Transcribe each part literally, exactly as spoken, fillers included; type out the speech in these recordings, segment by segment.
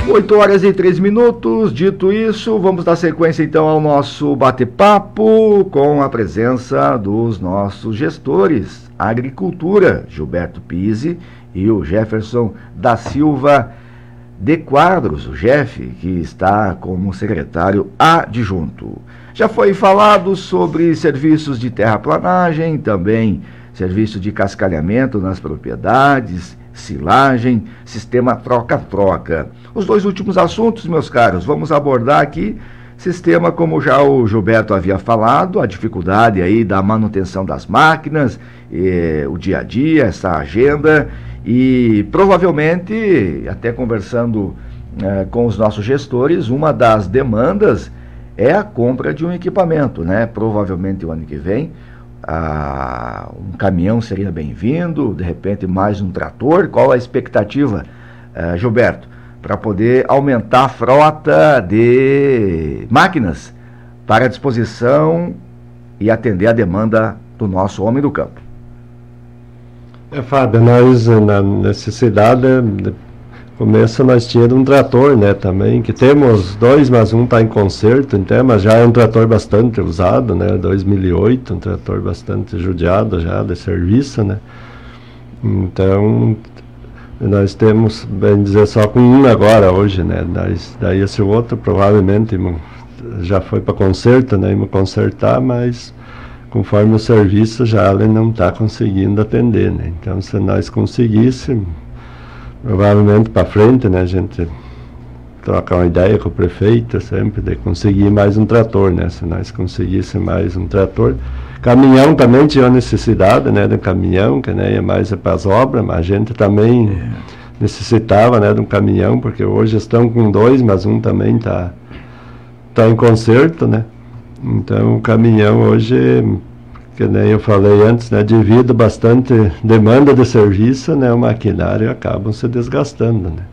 oito horas e três minutos, dito isso, vamos dar sequência então ao nosso bate-papo com a presença dos nossos gestores, Agricultura, Gilberto Pizzi e o Jefferson da Silva de Quadros, o Jeff, que está como secretário adjunto. Já foi falado sobre serviços de terraplanagem, também serviço de cascalhamento nas propriedades, silagem, sistema troca-troca. Os dois últimos assuntos, meus caros, vamos abordar aqui sistema, como já o Gilberto havia falado, a dificuldade aí da manutenção das máquinas, eh, o dia a dia, essa agenda, e provavelmente, até conversando eh, com os nossos gestores, uma das demandas é a compra de um equipamento, né? Provavelmente o ano que vem, Ah, um caminhão seria bem-vindo, de repente mais um trator. Qual a expectativa, uh, Gilberto, para poder aumentar a frota de máquinas para a disposição e atender a demanda do nosso homem do campo? É, Fábio, nós na necessidade, de começo nós tínhamos um trator, né, também, que temos dois, mas um está em conserto, então, mas já é um trator bastante usado, né, dois mil e oito, um trator bastante judiado já, de serviço, né, então, nós temos, bem dizer, só com um agora, hoje, né, nós, daí esse outro provavelmente já foi para conserto, né, íamos consertar, mas conforme o serviço já ele não está conseguindo atender, né, então se nós conseguíssemos, provavelmente para frente, né, a gente troca uma ideia com o prefeito sempre de conseguir mais um trator, né, se nós conseguíssemos mais um trator. Caminhão também tinha necessidade, né, de um caminhão, que né, ia mais para as obras, mas a gente também é. necessitava, né, de um caminhão, porque hoje estão com dois, mas um também está tá em conserto, né, então o caminhão hoje, que nem eu falei antes, né, devido a bastante demanda de serviço, né, o maquinário acaba se desgastando, né.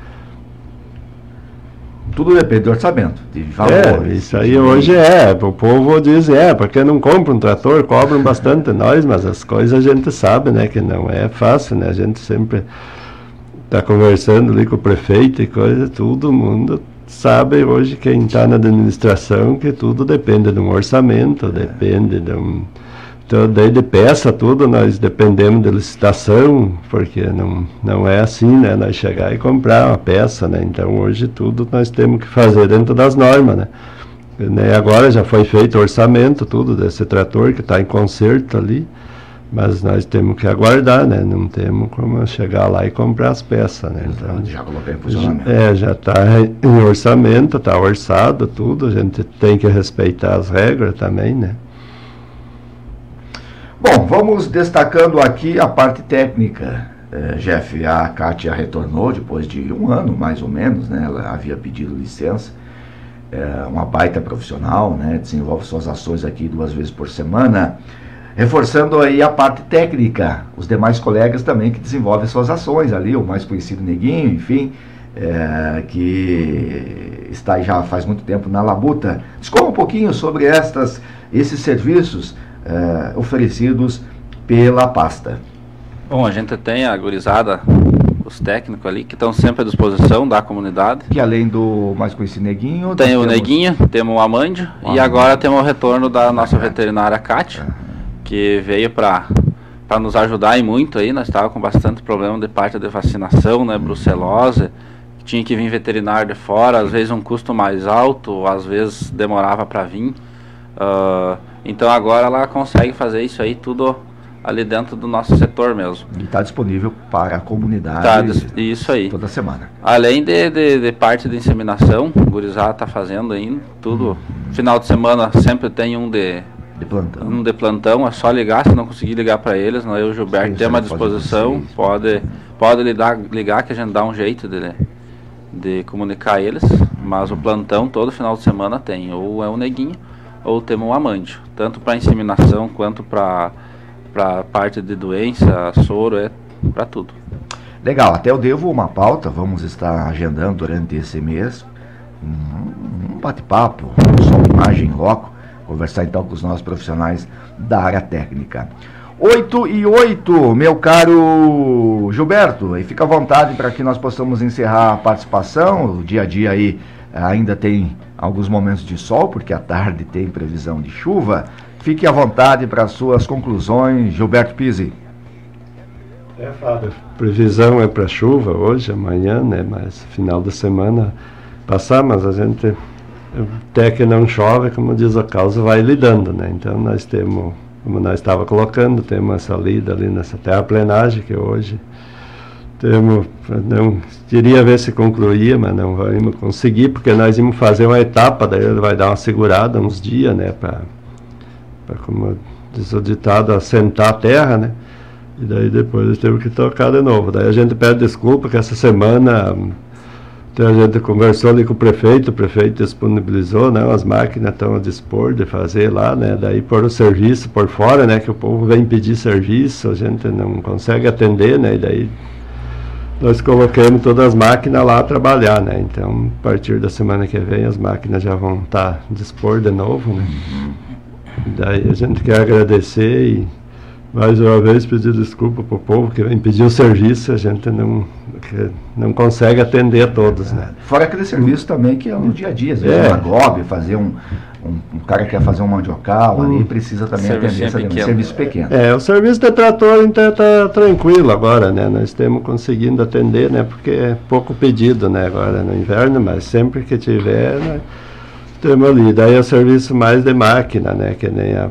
Tudo depende do orçamento, de valor. É, isso aí hoje é, o povo diz, é, porque não compra um trator, cobram bastante nós, mas as coisas a gente sabe, né, que não é fácil, né, a gente sempre está conversando ali com o prefeito e coisa, todo mundo sabe hoje, quem está na administração, que tudo depende de um orçamento, é. depende de um... Então, daí de peça, tudo, nós dependemos de licitação, porque não, não é assim, né, nós chegar e comprar uma peça, né, então hoje tudo nós temos que fazer dentro das normas, né, né agora já foi feito o orçamento, tudo desse trator que está em conserto ali, mas nós temos que aguardar, né, não temos como chegar lá e comprar as peças, né, então, já coloquei em funcionamento. É, já está em orçamento, está orçado, tudo, a gente tem que respeitar as regras também, né. Bom, vamos destacando aqui a parte técnica. É, Jeff, a Kátia retornou depois de um ano, mais ou menos, né? Ela havia pedido licença. É uma baita profissional, né? Desenvolve suas ações aqui duas vezes por semana. Reforçando aí a parte técnica, os demais colegas também que desenvolvem suas ações ali, o mais conhecido Neguinho, enfim, é, que está já faz muito tempo na labuta. Discorra um pouquinho sobre estas, esses serviços Uh, oferecidos pela pasta. Bom, a gente tem a gurizada, os técnicos ali, que estão sempre à disposição da comunidade. Que além do mais conhecido Neguinho... Tem o temos... Neguinho, temos o Amândio, o e agora temos o retorno da nossa veterinária Kátia, uhum. que veio para para nos ajudar e muito aí. Nós estávamos com bastante problema de parte de vacinação, né, brucelose, tinha que vir veterinário de fora, às vezes um custo mais alto, às vezes demorava para vir. Uh, então agora ela consegue fazer isso aí tudo ali dentro do nosso setor mesmo. E está disponível para a comunidade tá, isso aí. toda semana. Além de, de, de parte de inseminação, o gurizada está fazendo ainda tudo. Hum. Final de semana sempre tem um de, de plantão. Um de plantão, é só ligar, se não conseguir ligar para eles, nós, eu e o Gilberto temos à disposição, pode, pode ligar, ligar que a gente dá um jeito de, de comunicar eles, mas o plantão todo final de semana tem, ou é o Neguinho, ou temos o Amândio, tanto para inseminação quanto para para parte de doença, soro, é para tudo. Legal, até eu devo uma pauta, vamos estar agendando durante esse mês um, um bate-papo, som, imagem, loco, conversar então com os nossos profissionais da área técnica. oito e oito, meu caro Gilberto, e fica à vontade para que nós possamos encerrar a participação. O dia a dia aí ainda tem alguns momentos de sol, porque à tarde tem previsão de chuva. Fique à vontade para as suas conclusões, Gilberto Pizzi. É, Fábio, previsão é para chuva hoje, amanhã, né, mas final da semana passar, mas a gente, até que não chove, como diz a causa, vai lidando, né, então nós temos, como nós estava colocando, temos essa lida ali nessa terraplenagem que hoje temos, não queria ver se concluía, mas não vamos conseguir, porque nós íamos fazer uma etapa, daí ele vai dar uma segurada uns dias, né, para, como diz o ditado, assentar a terra, né. E daí depois teve que tocar de novo. Daí a gente pede desculpa que essa semana a gente conversou ali com o prefeito, o prefeito disponibilizou, né, as máquinas estão a dispor de fazer lá, né, daí por o serviço por fora, né, que o povo vem pedir serviço, a gente não consegue atender, né, e daí nós colocamos todas as máquinas lá a trabalhar, né, então a partir da semana que vem as máquinas já vão estar a dispor de novo, né, e daí a gente quer agradecer e mais uma vez pedir desculpa para o povo que vem pedir o serviço, a gente não, não consegue atender a todos, né? Fora aquele serviço também que é no dia a dia, às vezes é. uma gobe, fazer um, um, um cara que quer fazer um mandiocal, hum. ali precisa também atender esse pequeno. serviço pequeno. É, o serviço de trator então está tranquilo agora, né? Nós estamos conseguindo atender, né? Porque é pouco pedido, né? Agora no inverno, mas sempre que tiver, né? Temos ali. Daí é o serviço mais de máquina, né? Que nem a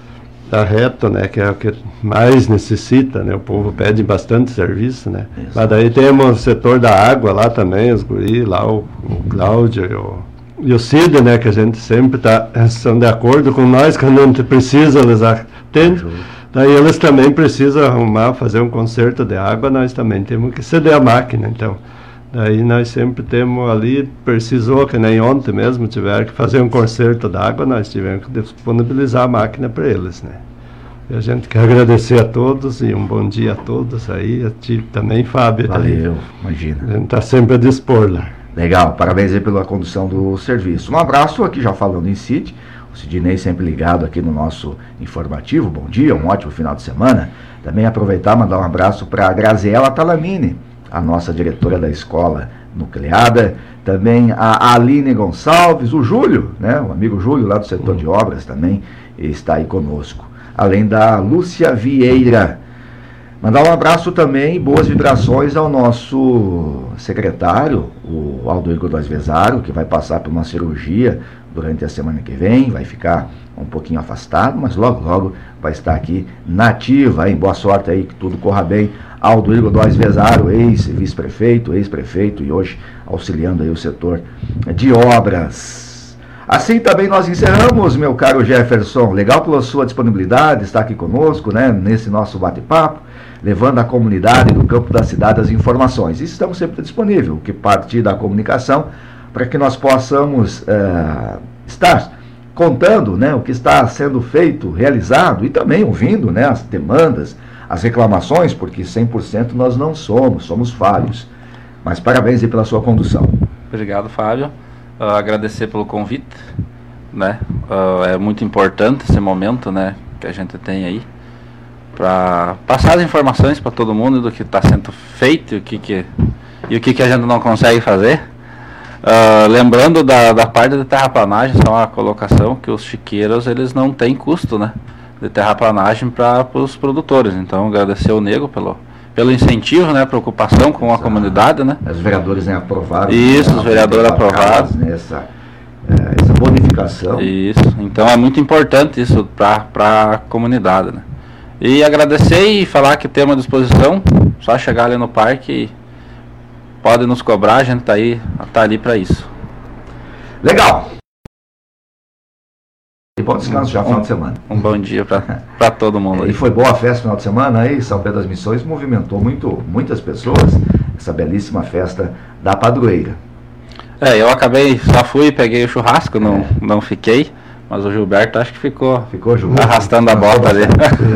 da reto, né, que é o que mais necessita, né, o povo pede bastante serviço, né, isso. Mas daí temos o setor da água lá também, os guri, lá o, o Cláudio e o, e o Cid, né, que a gente sempre tá, são de acordo com nós, quando a gente precisa, eles atendem, daí eles também precisam arrumar, fazer um conserto de água, nós também temos que ceder a máquina, então, daí nós sempre temos ali, precisou, que nem ontem mesmo, tiveram que fazer um conserto da água, nós tivemos que disponibilizar a máquina para eles, né. E a gente quer agradecer a todos e um bom dia a todos aí, a ti também, Fábio. Valeu, aí, imagina. A gente está sempre a dispor lá. Legal, parabéns aí pela condução do serviço. Um abraço aqui já falando em Cid, o Sidney sempre ligado aqui no nosso informativo, bom dia, um ótimo final de semana. Também aproveitar e mandar um abraço para a Graziela Talamini, a nossa diretora da escola nucleada, também a Aline Gonçalves, o Júlio, né, o amigo Júlio lá do setor de obras também está aí conosco, além da Lúcia Vieira. Mandar um abraço também, boas vibrações ao nosso secretário, o Aldo Godoy Vezaro, que vai passar por uma cirurgia durante a semana que vem, vai ficar um pouquinho afastado, mas logo, logo vai estar aqui na ativa, hein? Boa sorte aí, que tudo corra bem. Aldo Godoy Vezaro, ex-vice-prefeito, ex-prefeito e hoje auxiliando aí o setor de obras. Assim também nós encerramos, meu caro Jefferson, legal pela sua disponibilidade, estar aqui conosco, né, nesse nosso bate-papo, levando à comunidade do campo da cidade as informações. E estamos sempre disponíveis, o que partir da comunicação, para que nós possamos é, estar contando, né, o que está sendo feito, realizado, e também ouvindo, né, as demandas, as reclamações, porque cem por cento nós não somos, somos falhos. Mas parabéns aí pela sua condução. Obrigado, Fábio. Uh, agradecer pelo convite, né? Uh, é muito importante esse momento, né, que a gente tem aí, para passar as informações para todo mundo do que está sendo feito e o que, que, e o que, que a gente não consegue fazer. Uh, lembrando da, da parte de terraplanagem, só uma colocação, que os chiqueiros eles não têm custo, né, de terraplanagem para os produtores. Então agradecer ao Nego pelo, pelo incentivo, né, preocupação com a comunidade, né. Os vereadores, né, aprovaram. Isso, né, os vereadores aprovaram. Né, essa, é, essa bonificação. Isso, então é muito importante isso para a comunidade, né. E agradecer e falar que temos à disposição, só chegar ali no parque e pode nos cobrar, a gente tá aí, tá ali para isso. Legal! E bom descanso já, final de semana. Um bom dia para todo mundo aí. E foi boa a festa final de semana aí, São Pedro das Missões movimentou muito, muitas pessoas, essa belíssima festa da padroeira. É, eu acabei, só fui, peguei o churrasco, não, é. não fiquei, mas o Gilberto acho que ficou, ficou arrastando a bota ali.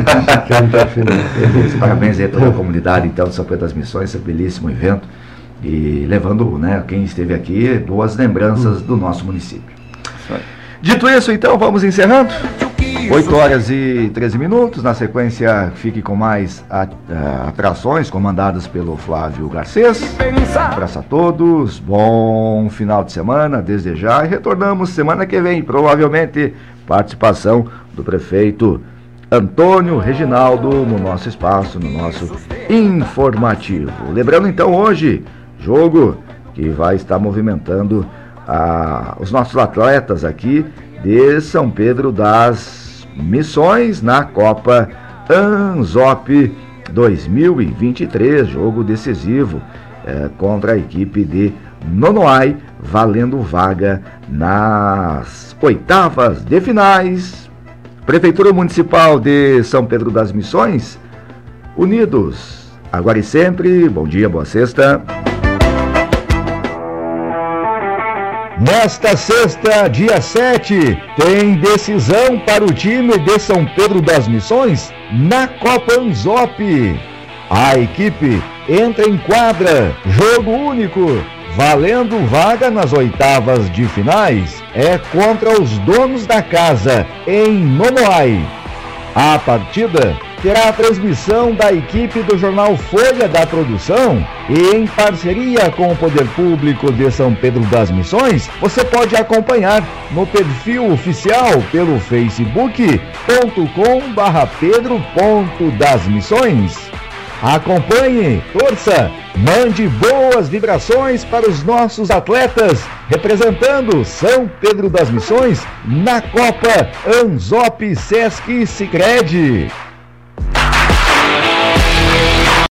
Parabéns aí a toda a comunidade então de São Pedro das Missões, esse belíssimo evento. E levando, né, quem esteve aqui, boas lembranças do nosso município. Dito isso, então, vamos encerrando. oito horas e treze minutos. Na sequência, fique com mais a, a, atrações comandadas pelo Flávio Garcês. Um abraço a todos, bom final de semana desde já. E retornamos semana que vem, provavelmente participação do prefeito Antônio Reginaldo no nosso espaço, no nosso informativo. Lembrando então hoje, jogo que vai estar movimentando a, os nossos atletas aqui de São Pedro das Missões na Copa ANZOP dois mil e vinte e três, jogo decisivo é, contra a equipe de Nonoai, valendo vaga nas oitavas de finais. Prefeitura Municipal de São Pedro das Missões, unidos, agora e sempre. Bom dia, boa sexta. Nesta sexta, dia sete, tem decisão para o time de São Pedro das Missões na Copa ANZOP. A equipe entra em quadra, jogo único, valendo vaga nas oitavas de finais, é contra os donos da casa, em Nonoai. A partida terá a transmissão da equipe do jornal Folha da Produção e em parceria com o Poder Público de São Pedro das Missões, você pode acompanhar no perfil oficial pelo facebook ponto com barra pedro ponto das missões. Acompanhe, torça, mande boas vibrações para os nossos atletas, representando São Pedro das Missões na Copa ANZOP Sesc Sicredi.